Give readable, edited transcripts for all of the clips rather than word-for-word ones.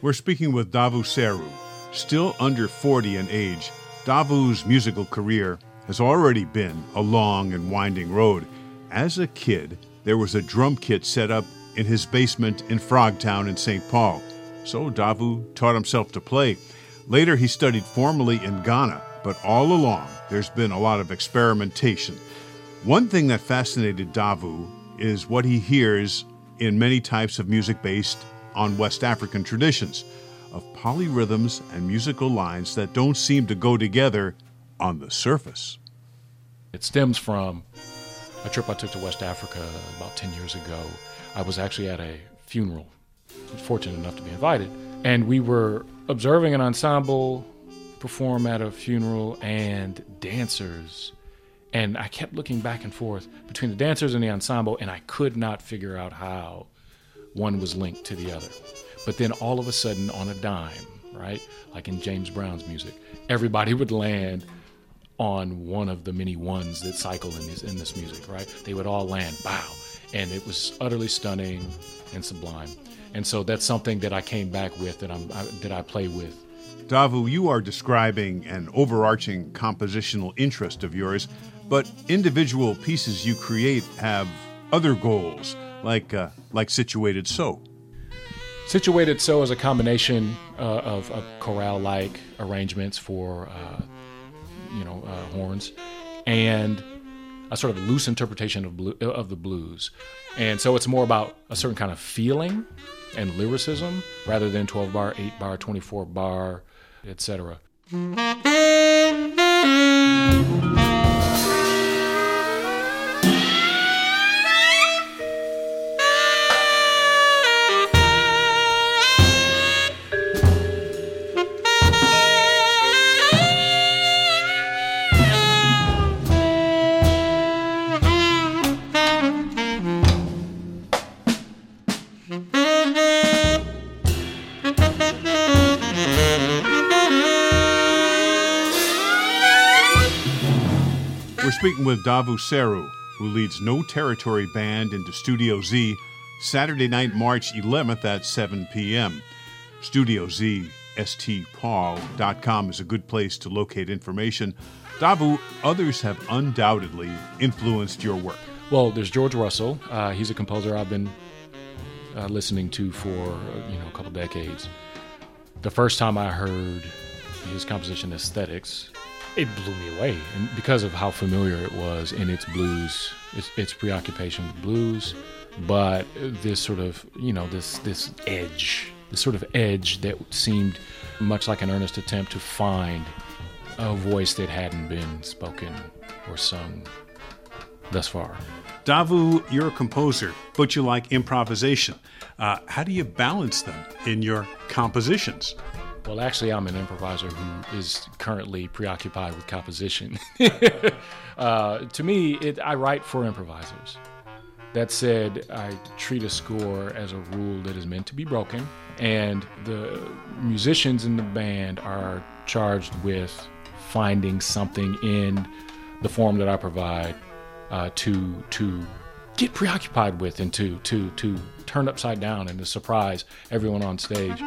We're speaking with Davu Seru. Still under 40 in age, Davu's musical career has already been a long and winding road. As a kid, there was a drum kit set up in his basement in Frogtown in St. Paul, so Davu taught himself to play. Later, he studied formally in Ghana, but all along, there's been a lot of experimentation. One thing that fascinated Davu is what he hears in many types of music based on West African traditions, of polyrhythms and musical lines that don't seem to go together on the surface. It stems from a trip I took to West Africa about 10 years ago. I was actually at a funeral. I was fortunate enough to be invited. And we were observing an ensemble perform at a funeral and dancers. And I kept looking back and forth between the dancers and the ensemble, and I could not figure out how one was linked to the other. But then all of a sudden, on a dime, right, like in James Brown's music, everybody would land on one of the many ones that cycle in this music, right? They would all land, bow. And it was utterly stunning and sublime. And so that's something that I came back with, that I play with. Davu, you are describing an overarching compositional interest of yours, but individual pieces you create have other goals, like Situated So. Situated So is a combination of chorale-like arrangements for horns and a sort of loose interpretation of the blues. And so it's more about a certain kind of feeling and lyricism rather than 12-bar, 8-bar, 24-bar, etc. We're speaking with Davu Seru, who leads No Territory Band into Studio Z, Saturday night, March 11th at 7 p.m. Studio Z, stpaul.com is a good place to locate information. Davu, others have undoubtedly influenced your work. Well, there's George Russell. He's a composer I've been listening to for a couple decades. The first time I heard his composition Aesthetics, it blew me away, and because of how familiar it was in its blues, its preoccupation with blues, but this sort of this sort of edge that seemed much like an earnest attempt to find a voice that hadn't been spoken or sung thus far. Davu, you're a composer, but you like improvisation. How do you balance them in your compositions? Well, actually, I'm an improviser who is currently preoccupied with composition. To me, I write for improvisers. That said, I treat a score as a rule that is meant to be broken, and the musicians in the band are charged with finding something in the form that I provide to get preoccupied with and to turn upside down and to surprise everyone on stage.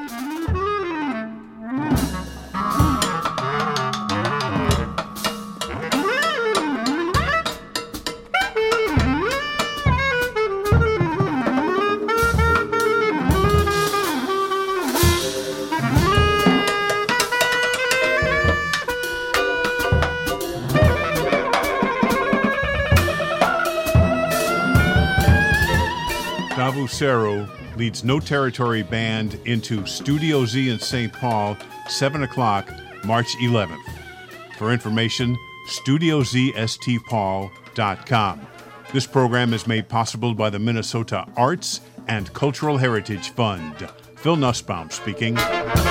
Davu Seru leads No Territory Band into Studio Z in St. Paul, 7 o'clock, March 11th. For information, studiozstpaul.com. This program is made possible by the Minnesota Arts and Cultural Heritage Fund. Phil Nussbaum speaking.